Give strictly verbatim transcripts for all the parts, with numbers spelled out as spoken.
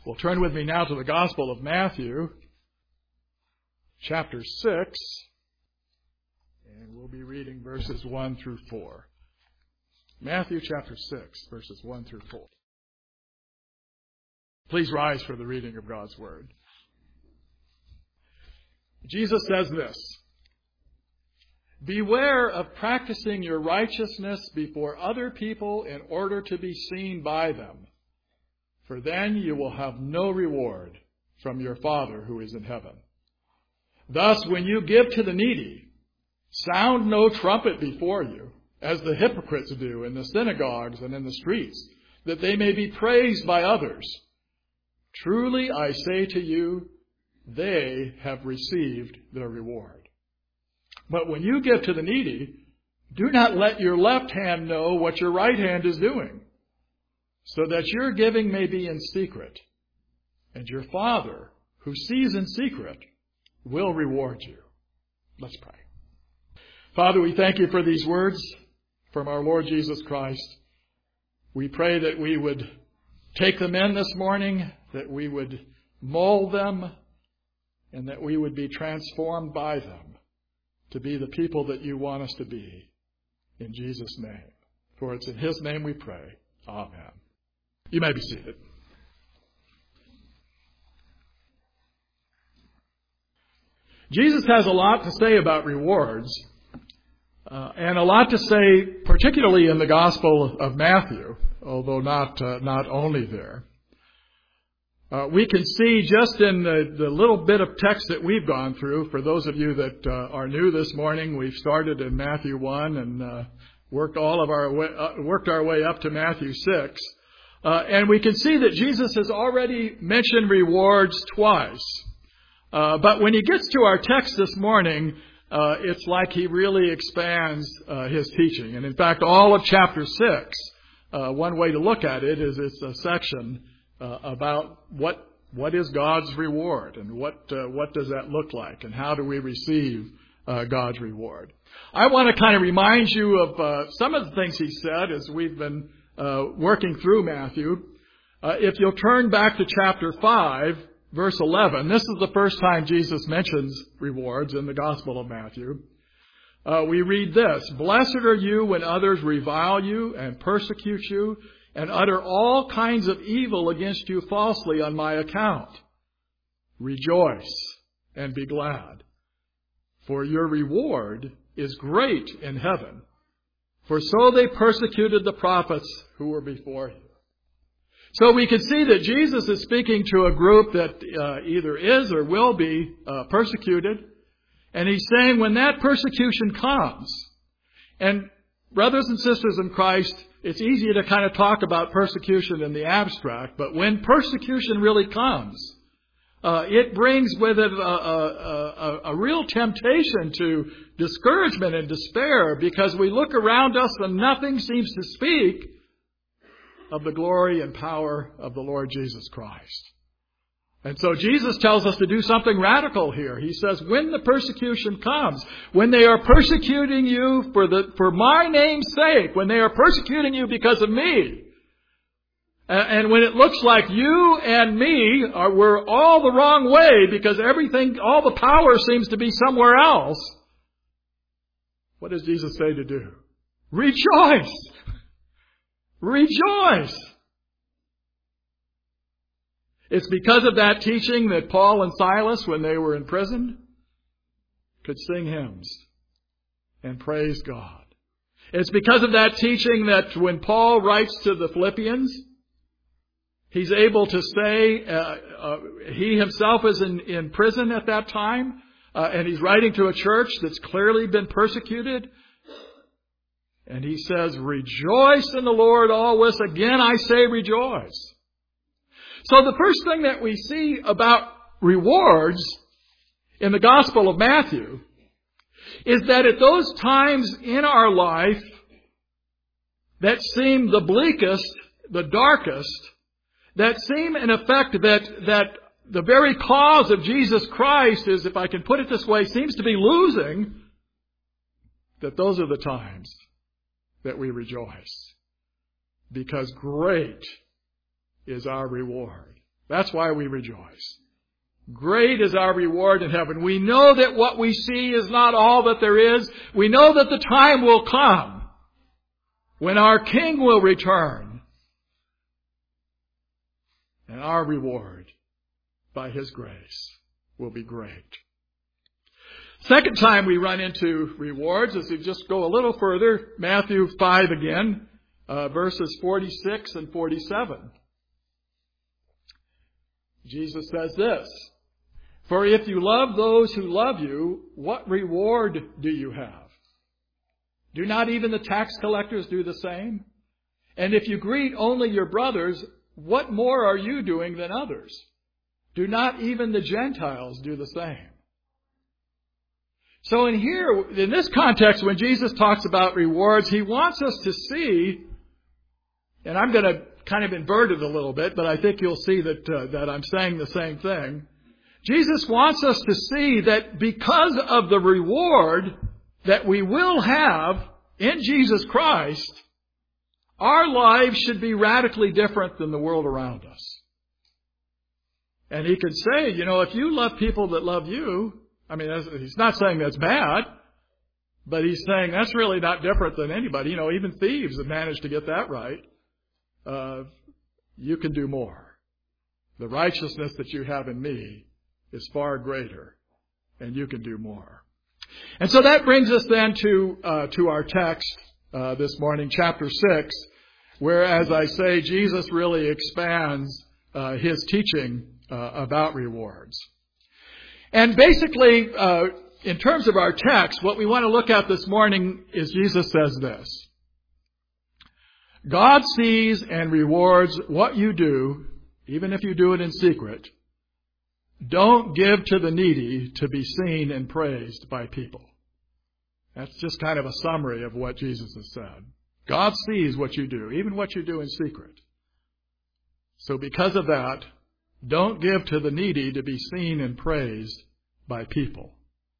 Well, turn with me now to the Gospel of Matthew, chapter six, and we'll be reading verses one through four. Matthew chapter six, verses one through four. Please rise for the reading of God's Word. Jesus says this, "Beware of practicing your righteousness before other people in order to be seen by them, for then you will have no reward from your Father who is in heaven. Thus, when you give to the needy, sound no trumpet before you, as the hypocrites do in the synagogues and in the streets, that they may be praised by others. Truly, I say to you, they have received their reward. But when you give to the needy, do not let your left hand know what your right hand is doing, so that your giving may be in secret, and your Father, who sees in secret, will reward you." Let's pray. Father, we thank you for these words from our Lord Jesus Christ. We pray that we would take them in this morning, that we would mold them, and that we would be transformed by them to be the people that you want us to be. In Jesus' name. For it's in His name we pray. Amen. You may be seated. Jesus has a lot to say about rewards, uh, and a lot to say particularly in the Gospel of Matthew, although not uh, not only there. Uh, we can see just in the, the little bit of text that we've gone through, for those of you that uh, are new this morning, we've started in Matthew one and uh, worked all of our way, uh, worked our way up to Matthew six. Uh, and we can see that Jesus has already mentioned rewards twice. Uh, but when he gets to our text this morning, uh, it's like he really expands uh, his teaching. And in fact, all of chapter six, uh, one way to look at it is it's a section uh, about what what is God's reward and what uh, what does that look like and how do we receive uh, God's reward. I want to kind of remind you of uh, some of the things he said as we've been Uh, working through Matthew. Uh, if you'll turn back to chapter five, verse eleven, this is the first time Jesus mentions rewards in the Gospel of Matthew. Uh, we read this, "Blessed are you when others revile you and persecute you and utter all kinds of evil against you falsely on my account. Rejoice and be glad, for your reward is great in heaven. For so they persecuted the prophets who were before you." So we can see that Jesus is speaking to a group that uh, either is or will be uh, persecuted. And he's saying when that persecution comes, and brothers and sisters in Christ, it's easy to kind of talk about persecution in the abstract, but when persecution really comes, Uh, it brings with it a, a, a, a real temptation to discouragement and despair, because we look around us and nothing seems to speak of the glory and power of the Lord Jesus Christ. And so Jesus tells us to do something radical here. He says, when the persecution comes, when they are persecuting you for the for my name's sake, when they are persecuting you because of me, and when it looks like you and me are we're all the wrong way because everything, all the power seems to be somewhere else, what does Jesus say to do? Rejoice! Rejoice! It's because of that teaching that Paul and Silas, when they were in prison, could sing hymns and praise God. It's because of that teaching that when Paul writes to the Philippians, he's able to say, uh, uh, he himself is in, in prison at that time, uh, and he's writing to a church that's clearly been persecuted. And he says, "Rejoice in the Lord always. Again, I say rejoice." So the first thing that we see about rewards in the Gospel of Matthew is that at those times in our life that seem the bleakest, the darkest, that seem, in effect, that, that the very cause of Jesus Christ is, if I can put it this way, seems to be losing, that those are the times that we rejoice. Because great is our reward That's why we rejoice. Great is our reward in heaven. We know that what we see is not all that there is. We know that the time will come when our King will return. And our reward, by His grace, will be great. Second time we run into rewards is we just go a little further. Matthew five again, uh, verses forty-six and forty-seven. Jesus says this, "For if you love those who love you, what reward do you have? Do not even the tax collectors do the same? And if you greet only your brothers, what more are you doing than others? Do not even the Gentiles do the same?" So in here, in this context, when Jesus talks about rewards, He wants us to see, and I'm going to kind of invert it a little bit, but I think you'll see that uh, that I'm saying the same thing. Jesus wants us to see that because of the reward that we will have in Jesus Christ, our lives should be radically different than the world around us. And He could say, you know, if you love people that love you, I mean, He's not saying that's bad, but He's saying that's really not different than anybody. You know, even thieves have managed to get that right. Uh, you can do more. The righteousness that you have in me is far greater, and you can do more. And so that brings us then to uh, to our text uh, this morning, chapter six, where, as I say, Jesus really expands uh, His teaching uh, about rewards. And basically, uh, in terms of our text, what we want to look at this morning is Jesus says this: God sees and rewards what you do, even if you do it in secret. Don't give to the needy to be seen and praised by people. That's just kind of a summary of what Jesus has said. God sees what you do, even what you do in secret. So because of that, don't give to the needy to be seen and praised by people.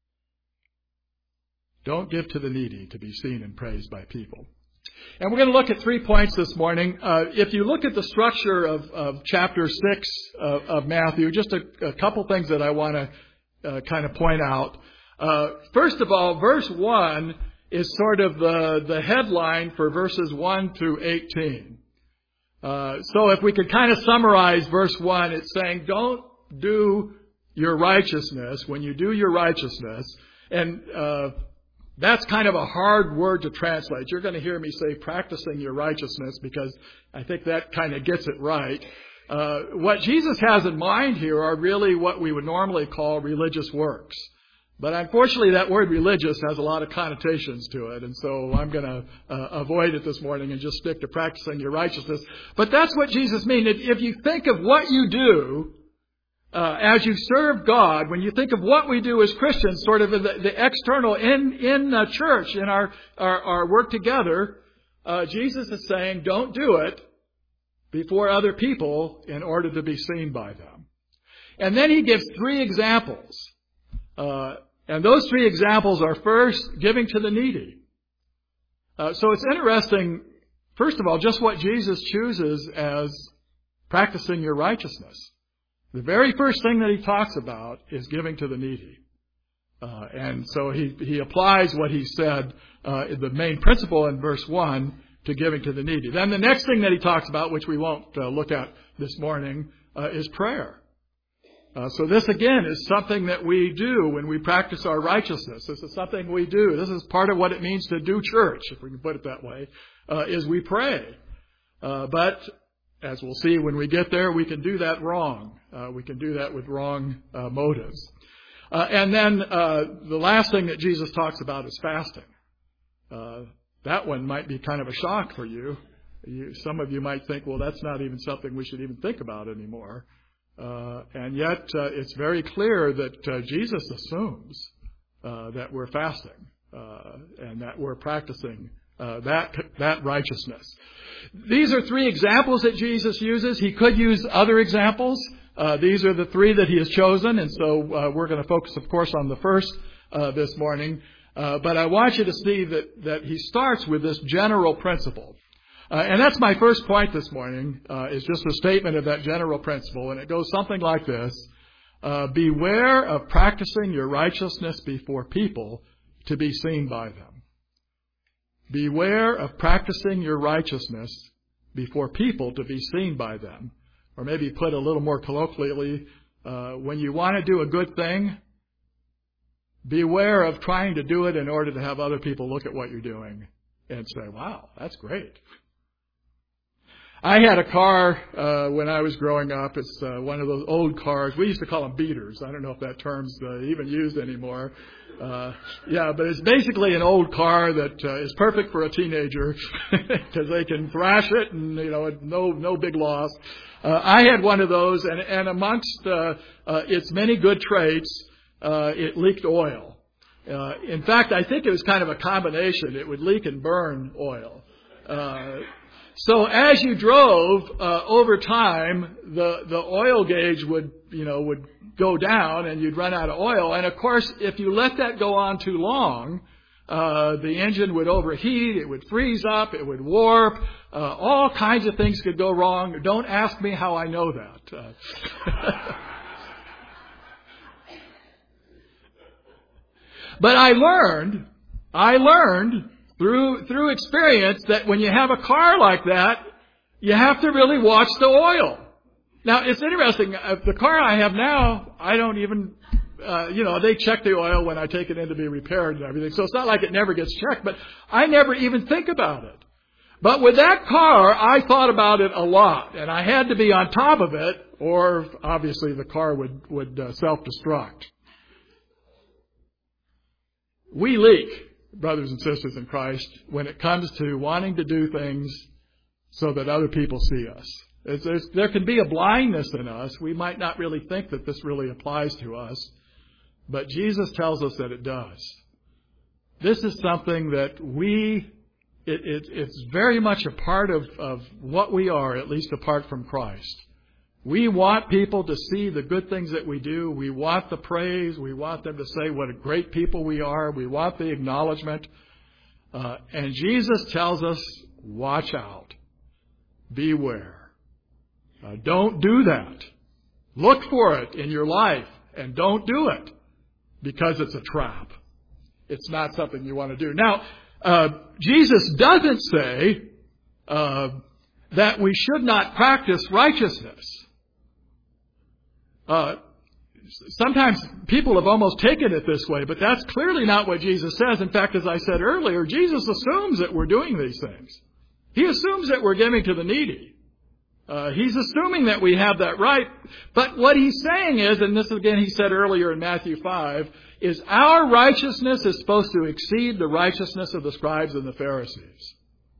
Don't give to the needy to be seen and praised by people. And we're going to look at three points this morning. Uh, if you look at the structure of, of chapter six of, of Matthew, just a, a couple things that I want to uh, kind of point out. Uh, first of all, verse one is sort of the, the headline for verses one through eighteen. Uh, so if we could kind of summarize verse one, it's saying, don't do your righteousness when you do your righteousness. And uh, that's kind of a hard word to translate. You're going to hear me say practicing your righteousness because I think that kind of gets it right. Uh, what Jesus has in mind here are really what we would normally call religious works. But unfortunately, that word religious has a lot of connotations to it. And so I'm going to uh, avoid it this morning and just stick to practicing your righteousness. But that's what Jesus means. If you think of what you do uh, as you serve God, when you think of what we do as Christians, sort of the, the external in, in uh, church, in our, our, our work together, uh, Jesus is saying, don't do it before other people in order to be seen by them. And then he gives three examples. Uh, and those three examples are, first, giving to the needy. Uh, so it's interesting, first of all, just what Jesus chooses as practicing your righteousness. The very first thing that he talks about is giving to the needy. Uh, and so he, he applies what he said, uh, the main principle in verse one, to giving to the needy. Then the next thing that he talks about, which we won't uh, look at this morning, uh, is prayer. Uh, so this, again, is something that we do when we practice our righteousness. This is something we do. This is part of what it means to do church, if we can put it that way, uh, is we pray. Uh, but as we'll see when we get there, we can do that wrong. Uh, we can do that with wrong uh, motives. Uh, and then uh, the last thing that Jesus talks about is fasting. Uh, that one might be kind of a shock for you. you. Some of you might think, well, that's not even something we should even think about anymore. Uh, and yet, uh, it's very clear that uh, Jesus assumes uh, that we're fasting uh, and that we're practicing uh, that that righteousness. These are three examples that Jesus uses. He could use other examples. Uh, these are the three that he has chosen, and so uh, we're going to focus, of course, on the first uh, this morning. Uh, but I want you to see that that he starts with this general principle. Uh, and that's my first point this morning, uh, is just a statement of that general principle. And it goes something like this. Uh, beware of practicing your righteousness before people to be seen by them. Beware of practicing your righteousness before people to be seen by them. Or maybe put a little more colloquially, uh, when you want to do a good thing, beware of trying to do it in order to have other people look at what you're doing and say, wow, that's great. I had a car uh, when I was growing up. It's uh, one of those old cars. We used to call them beaters. I don't know if that term's uh, even used anymore. Uh, yeah, but it's basically an old car that uh, is perfect for a teenager because they can thrash it and, you know, no no big loss. Uh, I had one of those, and, and amongst uh, uh, its many good traits, uh, it leaked oil. Uh, in fact, I think it was kind of a combination. It would leak and burn oil. Uh, So as you drove, uh, over time, the, the oil gauge would, you know, would go down and you'd run out of oil. And of course, if you let that go on too long, uh, the engine would overheat, it would freeze up, it would warp, uh, all kinds of things could go wrong. Don't ask me how I know that. Uh, but I learned, I learned, Through through experience that when you have a car like that, you have to really watch the oil. Now, it's interesting. Uh, the car I have now, I don't even, uh, you know, they check the oil when I take it in to be repaired and everything. So it's not like it never gets checked, but I never even think about it. But with that car, I thought about it a lot, and I had to be on top of it, or obviously the car would, would uh, self-destruct. We leak, brothers and sisters in Christ, when it comes to wanting to do things so that other people see us. There's, there can be a blindness in us. We might not really think that this really applies to us, but Jesus tells us that it does. This is something that we, it, it, it's very much a part of, of what we are, at least apart from Christ. We want people to see the good things that we do. We want the praise. We want them to say what a great people we are. We want the acknowledgement. Uh, and Jesus tells us, watch out. Beware. Uh, don't do that. Look for it in your life and don't do it because it's a trap. It's not something you want to do. Now, uh, Jesus doesn't say uh, that we should not practice righteousness. Uh, sometimes people have almost taken it this way, but that's clearly not what Jesus says. In fact, as I said earlier, Jesus assumes that we're doing these things. He assumes that we're giving to the needy. Uh, he's assuming that we have that right. But what he's saying is, and this again he said earlier in Matthew five, is our righteousness is supposed to exceed the righteousness of the scribes and the Pharisees.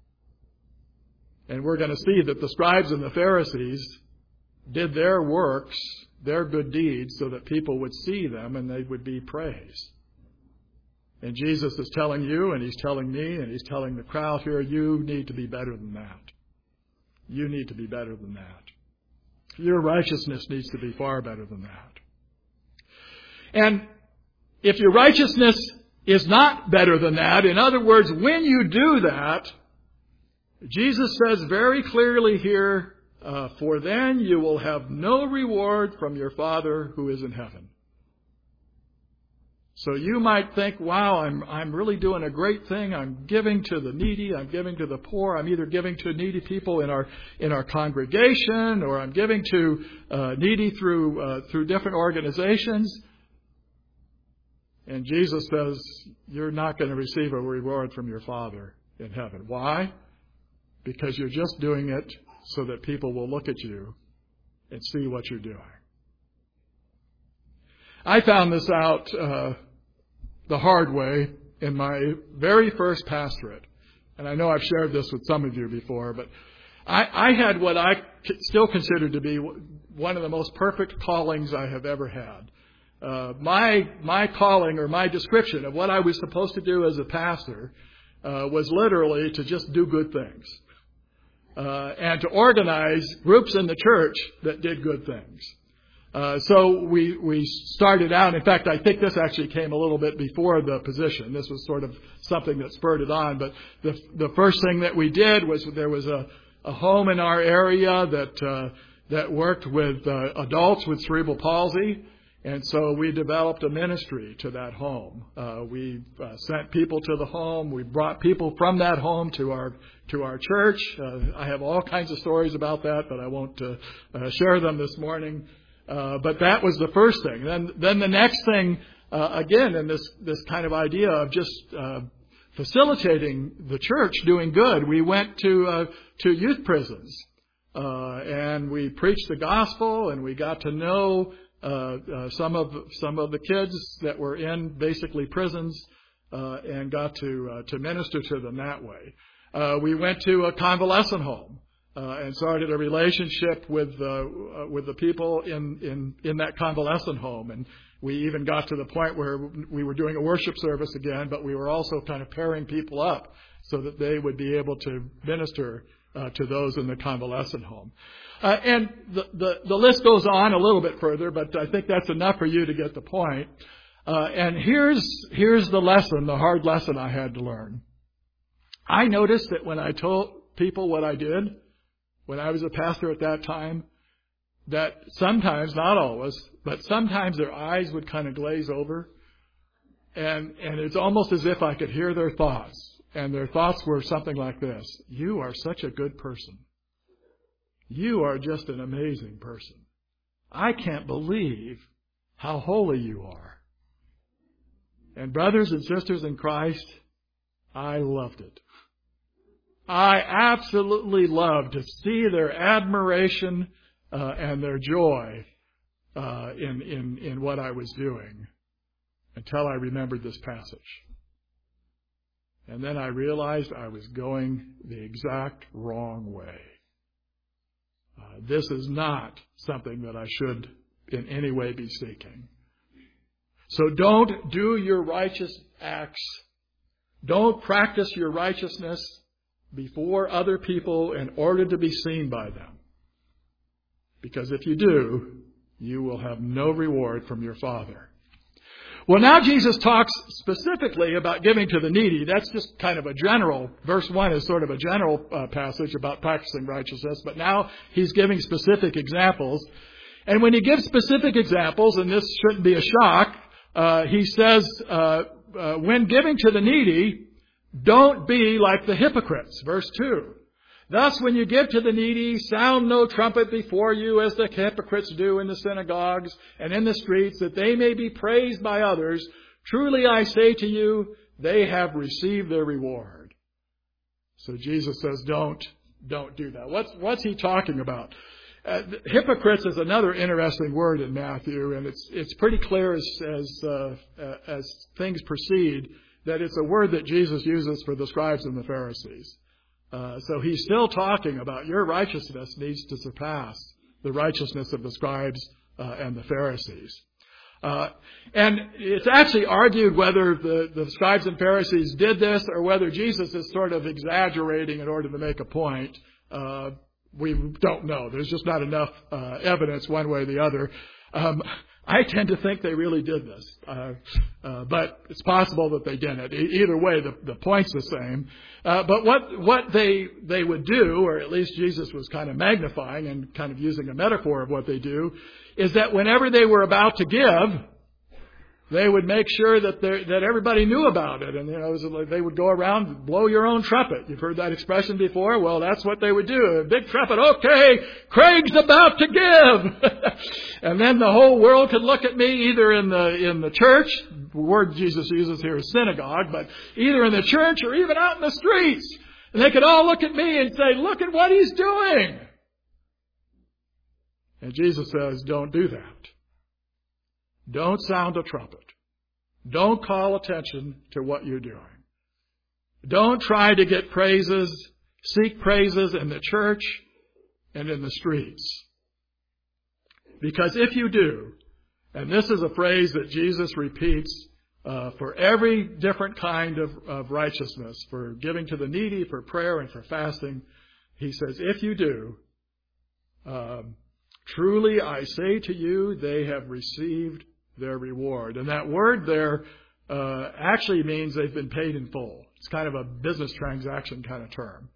And we're going to see that the scribes and the Pharisees did their works, their good deeds, so that people would see them and they would be praised. And Jesus is telling you, and he's telling me, and he's telling the crowd here, you need to be better than that. You need to be better than that. Your righteousness needs to be far better than that. And if your righteousness is not better than that, in other words, when you do that, Jesus says very clearly here, uh, for then you will have no reward from your Father who is in heaven. So you might think, wow, I'm I'm really doing a great thing. I'm giving to the needy. I'm giving to the poor. I'm either giving to needy people in our in our congregation, or I'm giving to uh, needy through uh, through different organizations. And Jesus says, you're not going to receive a reward from your Father in heaven. Why? Because you're just doing it so that people will look at you and see what you're doing. I found this out uh, the hard way in my very first pastorate. And I know I've shared this with some of you before, but I, I had what I still consider to be one of the most perfect callings I have ever had. Uh, my my calling, or my description of what I was supposed to do as a pastor uh, was literally to just do good things. Uh, and to organize groups in the church that did good things. Uh, so we, we started out, in fact, I think this actually came a little bit before the position. This was sort of something that spurred it on. But the, the first thing that we did was there was a, a home in our area that, uh, that worked with uh, adults with cerebral palsy. And so we developed a ministry to that home. Uh, we uh, sent people to the home. We brought people from that home to our to our church. Uh, I have all kinds of stories about that, but I won't uh, uh, share them this morning. Uh, but that was the first thing. Then, then the next thing, uh, again, in this this kind of idea of just uh, facilitating the church doing good, we went to uh, to youth prisons uh, and we preached the gospel, and we got to know uh, uh, some of some of the kids that were in basically prisons, uh, and got to uh, to minister to them that way. Uh, we went to a convalescent home. Uh, and started a relationship with uh, uh, with the people in, in, in that convalescent home. And we even got to the point where we were doing a worship service again, but we were also kind of pairing people up so that they would be able to minister uh, to those in the convalescent home. Uh, and the, the, the list goes on a little bit further, but I think that's enough for you to get the point. Uh, and here's here's the lesson, the hard lesson I had to learn. I noticed that when I told people what I did, when I was a pastor at that time, that sometimes, not always, but sometimes their eyes would kind of glaze over. And, and it's almost as if I could hear their thoughts. And their thoughts were something like this: you are such a good person. You are just an amazing person. I can't believe how holy you are. And brothers and sisters in Christ, I loved it. I absolutely loved to see their admiration uh, and their joy uh, in, in, in what I was doing, until I remembered this passage. And then I realized I was going the exact wrong way. Uh, this is not something that I should in any way be seeking. So don't do your righteous acts. Don't practice your righteousness before other people in order to be seen by them. Because if you do, you will have no reward from your Father. Well, now Jesus talks specifically about giving to the needy. That's just kind of a general, verse one is sort of a general uh, passage about practicing righteousness, but now he's giving specific examples. And when he gives specific examples, and this shouldn't be a shock, uh, he says, uh, uh, when giving to the needy, don't be like the hypocrites. Verse two. Thus, when you give to the needy, sound no trumpet before you, as the hypocrites do in the synagogues and in the streets, that they may be praised by others. Truly I say to you, they have received their reward. So Jesus says, don't, don't do that. What's, what's he talking about? Uh, hypocrites is another interesting word in Matthew, and it's, it's pretty clear as, as, uh, uh, as things proceed that it's a word that Jesus uses for the scribes and the Pharisees. Uh, so he's still talking about your righteousness needs to surpass the righteousness of the scribes uh, and the Pharisees. Uh, and it's actually argued whether the, the scribes and Pharisees did this or whether Jesus is sort of exaggerating in order to make a point. Uh, we don't know. There's just not enough uh, evidence one way or the other. Um, I tend to think they really did this, uh, uh, but it's possible that they didn't. E- either way, the, the point's the same. Uh, but what what they they would do, or at least Jesus was kind of magnifying and kind of using a metaphor of what they do, is that whenever they were about to give, they would make sure that that everybody knew about it. And, you know, it was like they would go around, blow your own trumpet. You've heard that expression before? Well, that's what they would do. A big trumpet. Okay, Craig's about to give. And then the whole world could look at me, either in the, in the church, the word Jesus uses here is synagogue, but either in the church or even out in the streets. And they could all look at me and say, look at what he's doing. And Jesus says, don't do that. Don't sound a trumpet. Don't call attention to what you're doing. Don't try to get praises, seek praises in the church and in the streets. Because if you do, and this is a phrase that Jesus repeats uh, for every different kind of, of righteousness, for giving to the needy, for prayer, and for fasting, he says, if you do, um, Truly I say to you, they have received their reward. And that word there uh, actually means they've been paid in full. It's kind of a business transaction kind of term.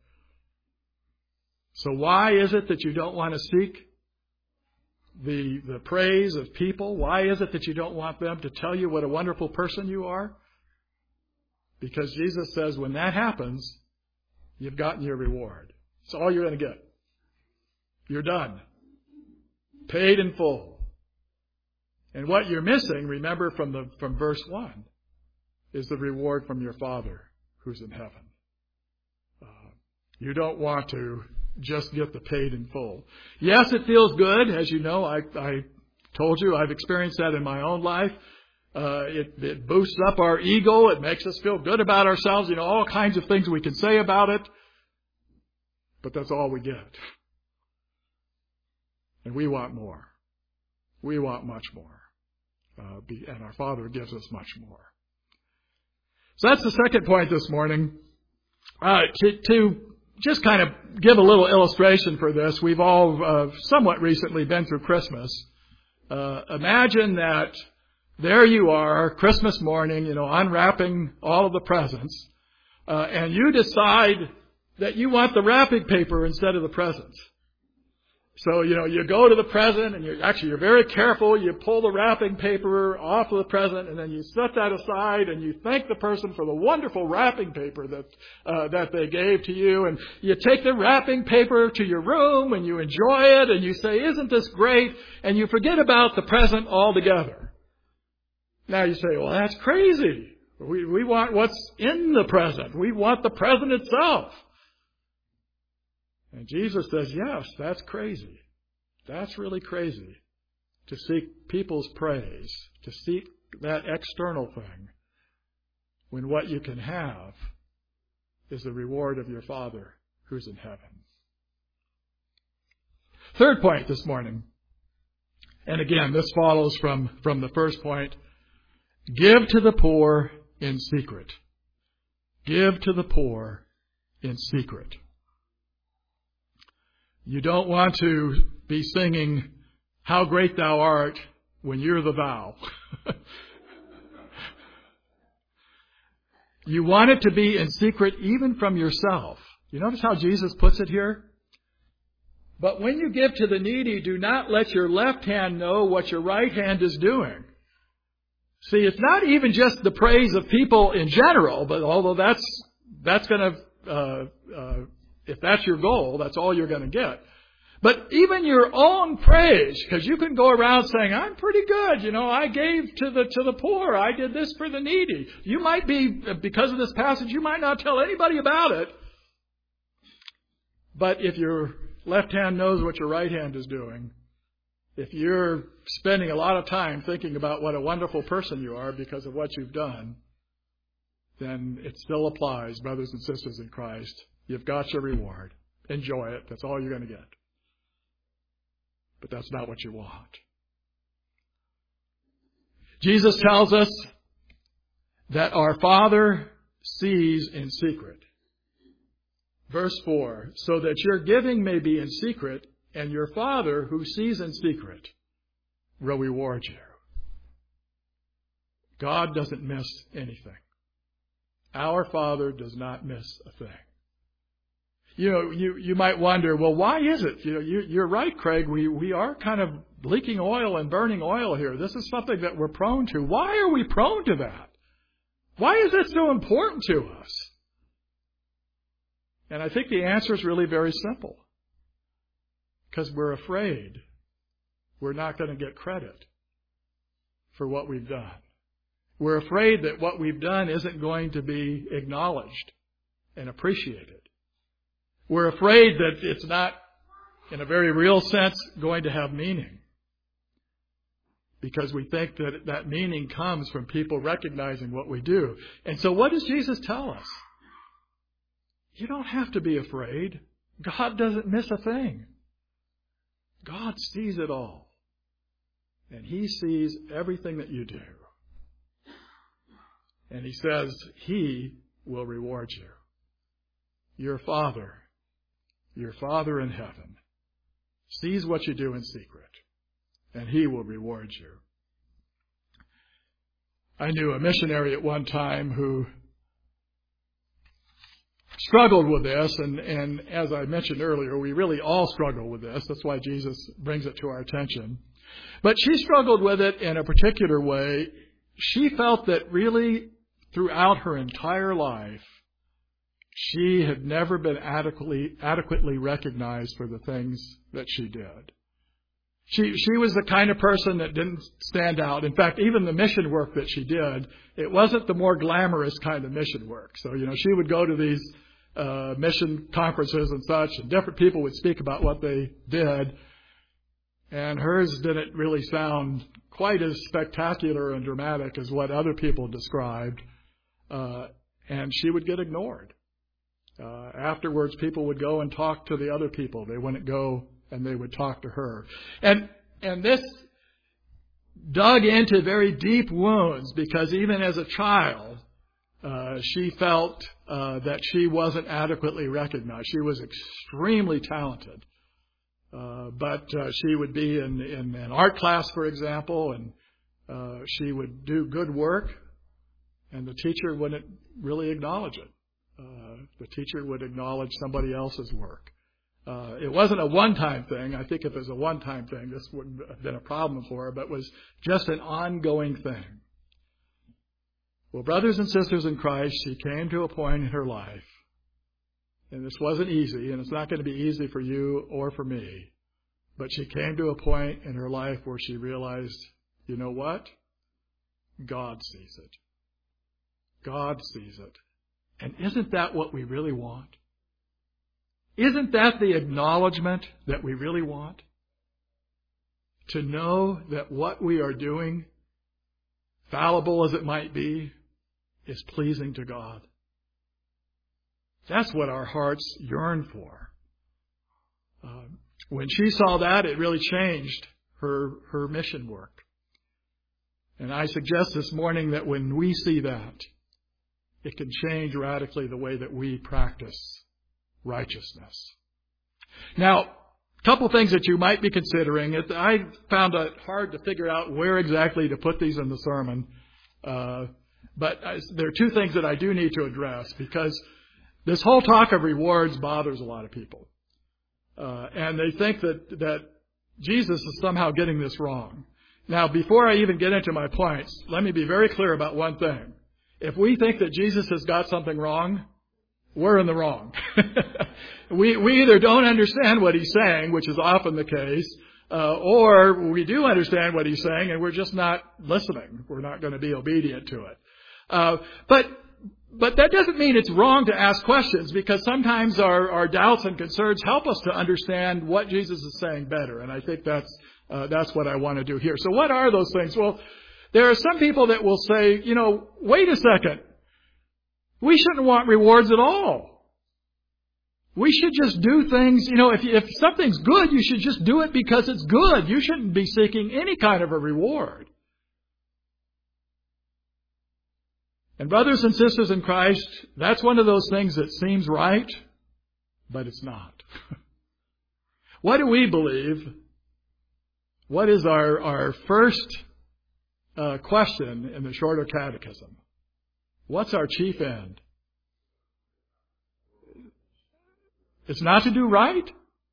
So why is it that you don't want to seek the, the praise of people? Why is it that you don't want them to tell you what a wonderful person you are? Because Jesus says when that happens, you've gotten your reward. It's all you're going to get. You're done. Paid in full. And what you're missing, remember from the from verse one, is the reward from your Father who's in heaven. Uh, you don't want to just get the paid in full. Yes, it feels good. As you know, I, I told you I've experienced that in my own life. Uh, it, it boosts up our ego. It makes us feel good about ourselves. You know, all kinds of things we can say about it. But that's all we get. And we want more. We want much more. Uh, be, and our Father gives us much more. So that's the second point this morning. Uh, to, to just kind of give a little illustration for this, we've all uh, somewhat recently been through Christmas. Uh, imagine that there you are, Christmas morning, you know, unwrapping all of the presents, uh, and you decide that you want the wrapping paper instead of the presents. So, you know, you go to the present and you're actually, you're very careful. You pull the wrapping paper off of the present and then you set that aside and you thank the person for the wonderful wrapping paper that, uh, that they gave to you. And you take the wrapping paper to your room and you enjoy it and you say, isn't this great? And you forget about the present altogether. Now you say, well, that's crazy. We, we want what's in the present. We want the present itself. And Jesus says, yes, that's crazy. That's really crazy to seek people's praise, to seek that external thing, when what you can have is the reward of your Father who's in heaven. Third point this morning, and again, this follows from, from the first point, give to the poor in secret. Give to the poor in secret. You don't want to be singing, how great thou art, when you're the thou. You want it to be in secret even from yourself. You notice how Jesus puts it here? But when you give to the needy, do not let your left hand know what your right hand is doing. See, it's not even just the praise of people in general, but although that's, that's going to, uh, uh, if that's your goal, that's all you're going to get. But even your own praise, because you can go around saying, I'm pretty good. You know, I gave to the, to the poor. I did this for the needy. You might be, because of this passage, you might not tell anybody about it. But if your left hand knows what your right hand is doing, if you're spending a lot of time thinking about what a wonderful person you are because of what you've done, then it still applies, brothers and sisters in Christ. You've got your reward. Enjoy it. That's all you're going to get. But that's not what you want. Jesus tells us that our Father sees in secret. Verse four, so that your giving may be in secret, and your Father who sees in secret will reward you. God doesn't miss anything. Our Father does not miss a thing. You know, you, you might wonder, well, why is it? You know, you, you're right, Craig. We, we are kind of leaking oil and burning oil here. This is something that we're prone to. Why are we prone to that? Why is that so important to us? And I think the answer is really very simple. Because we're afraid we're not going to get credit for what we've done. We're afraid that what we've done isn't going to be acknowledged and appreciated. We're afraid that it's not, in a very real sense, going to have meaning. Because we think that that meaning comes from people recognizing what we do. And so what does Jesus tell us? You don't have to be afraid. God doesn't miss a thing. God sees it all. And He sees everything that you do. And He says He will reward you. Your Father, your Father in heaven, sees what you do in secret, and He will reward you. I knew a missionary at one time who struggled with this, and, and as I mentioned earlier, we really all struggle with this. That's why Jesus brings it to our attention. But she struggled with it in a particular way. She felt that really throughout her entire life, she had never been adequately adequately recognized for the things that she did. She she was the kind of person that didn't stand out. In fact, even the mission work that she did, it wasn't the more glamorous kind of mission work. So, you know, she would go to these uh, mission conferences and such, and different people would speak about what they did. And hers didn't really sound quite as spectacular and dramatic as what other people described. Uh, and she would get ignored. Uh, afterwards, people would go and talk to the other people. They wouldn't go and they would talk to her. And and this dug into very deep wounds, because even as a child, uh, she felt uh, that she wasn't adequately recognized. She was extremely talented. Uh, but uh, she would be in, in an art class, for example, and uh, she would do good work, and the teacher wouldn't really acknowledge it. Uh, the teacher would acknowledge somebody else's work. Uh, it wasn't a one-time thing. I think if it was a one-time thing, this wouldn't have been a problem for her, but it was just an ongoing thing. Well, brothers and sisters in Christ, she came to a point in her life, and this wasn't easy, and it's not going to be easy for you or for me, but she came to a point in her life where she realized, you know what? God sees it. God sees it. And isn't that what we really want? Isn't that the acknowledgement that we really want? To know that what we are doing, fallible as it might be, is pleasing to God. That's what our hearts yearn for. Uh, when she saw that, it really changed her, her mission work. And I suggest this morning that when we see that, it can change radically the way that we practice righteousness. Now, a couple things that you might be considering. I found it hard to figure out where exactly to put these in the sermon. Uh, but there are two things that I do need to address, because this whole talk of rewards bothers a lot of people. Uh, and they think that, that Jesus is somehow getting this wrong. Now, before I even get into my points, let me be very clear about one thing. If we think that Jesus has got something wrong, we're in the wrong. we, we either don't understand what he's saying, which is often the case, uh, or we do understand what he's saying and we're just not listening. We're not going to be obedient to it. Uh, but But that doesn't mean it's wrong to ask questions, because sometimes our, our doubts and concerns help us to understand what Jesus is saying better. And I think that's uh, that's what I want to do here. So what are those things? Well, there are some people that will say, you know, wait a second. We shouldn't want rewards at all. We should just do things, you know, if, if something's good, you should just do it because it's good. You shouldn't be seeking any kind of a reward. And brothers and sisters in Christ, that's one of those things that seems right, but it's not. What do we believe? What is our, our first uh, question in the Shorter Catechism? What's our chief end? It's not to do right?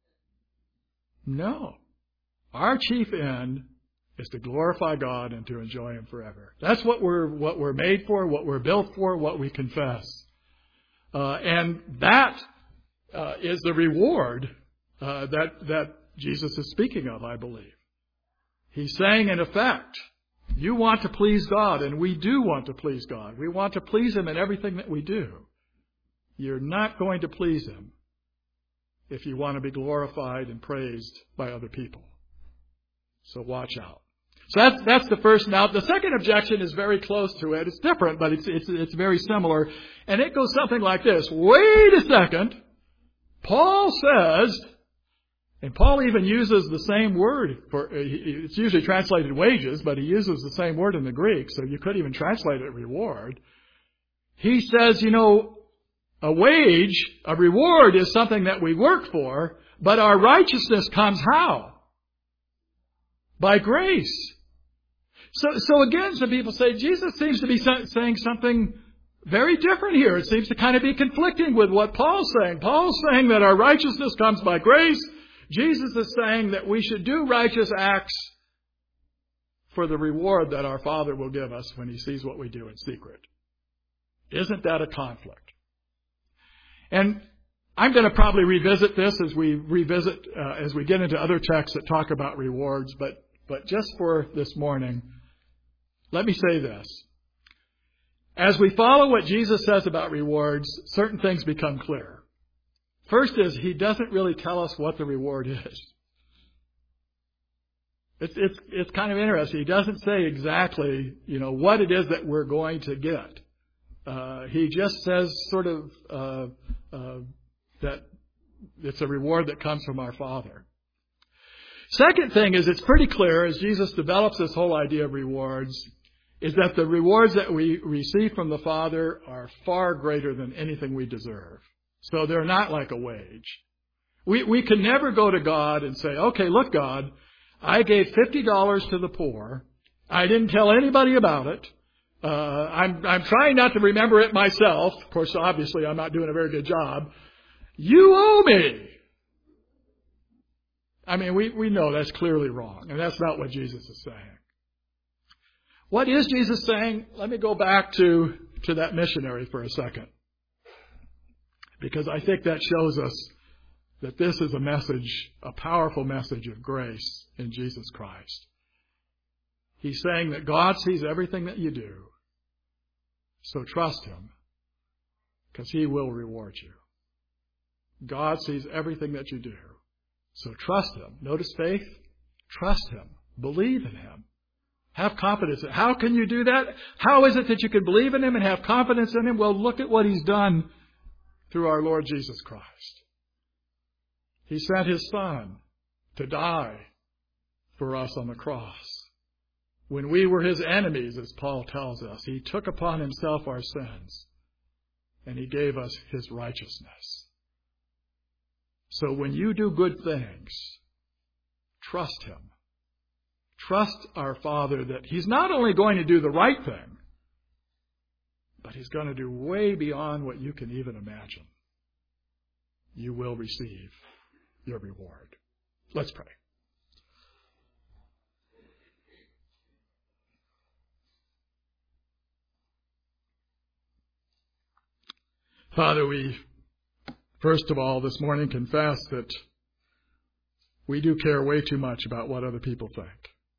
No. Our chief end is to glorify God and to enjoy Him forever. That's what we're what we're made for, what we're built for, what we confess. Uh, and that uh, is the reward uh, that that Jesus is speaking of, I believe. He's saying, in effect, you want to please God, and we do want to please God. We want to please Him in everything that we do. You're not going to please Him if you want to be glorified and praised by other people. So watch out. So that's that's the first. Now, the second objection is very close to it. It's different, but it's it's it's very similar. And it goes something like this. Wait a second. Paul says, and Paul even uses the same word for, it's usually translated wages, but he uses the same word in the Greek, so you could even translate it reward. He says, you know, a wage, a reward is something that we work for, But our righteousness comes how? By grace. So, so again, some people say Jesus seems to be saying something very different here. It seems to kind of be conflicting with what Paul's saying. Paul's saying that our righteousness comes by grace. Jesus is saying that we should do righteous acts for the reward that our Father will give us when He sees what we do in secret. Isn't that a conflict? And I'm going to probably revisit this as we revisit, uh, as we get into other texts that talk about rewards, but, but just for this morning, let me say this. As we follow what Jesus says about rewards, certain things become clear. First is, He doesn't really tell us what the reward is. It's, it's, it's kind of interesting. He doesn't say exactly, you know, what it is that we're going to get. Uh, he just says sort of, uh, uh, that it's a reward that comes from our Father. Second thing is, it's pretty clear as Jesus develops this whole idea of rewards, is that the rewards that we receive from the Father are far greater than anything we deserve. So they're not like a wage. We, we can never go to God and say, okay, look, God, I gave fifty dollars to the poor. I didn't tell anybody about it. Uh, I'm, I'm trying not to remember it myself. Of course, obviously, I'm not doing a very good job. You owe me. I mean, we, we know that's clearly wrong, and that's not what Jesus is saying. What is Jesus saying? Let me go back to, to that missionary for a second, because I think that shows us that this is a message, a powerful message of grace in Jesus Christ. He's saying that God sees everything that you do, so trust Him, because He will reward you. God sees everything that you do, so trust Him. Notice faith. Trust Him. Believe in Him. Have confidence. How can you do that? How is it that you can believe in Him and have confidence in Him? Well, look at what He's done through our Lord Jesus Christ. He sent His Son to die for us on the cross. When we were His enemies, as Paul tells us, He took upon Himself our sins, and He gave us His righteousness. So when you do good things, trust Him. Trust our Father that He's not only going to do the right thing, but He's going to do way beyond what you can even imagine. You will receive your reward. Let's pray. Father, we first of all this morning confess that we do care way too much about what other people think.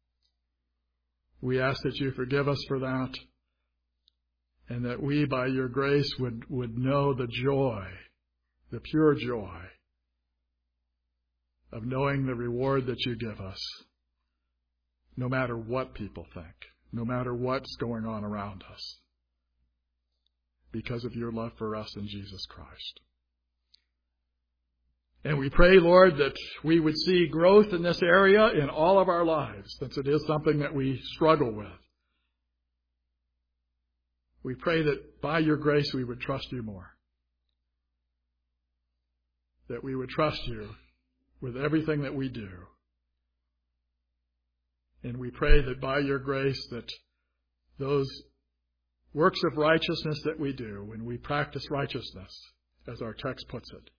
We ask that you forgive us for that, and that we, by your grace, would, would know the joy, the pure joy of knowing the reward that you give us, no matter what people think, no matter what's going on around us, because of your love for us in Jesus Christ. And we pray, Lord, that we would see growth in this area in all of our lives, since it is something that we struggle with. We pray that by your grace we would trust you more, that we would trust you with everything that we do. And we pray that by your grace that those works of righteousness that we do, when we practice righteousness, as our text puts it,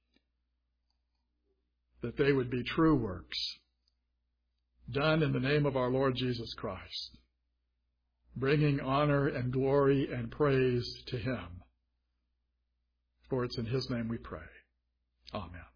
that they would be true works, done in the name of our Lord Jesus Christ, bringing honor and glory and praise to Him. For it's in His name we pray. Amen.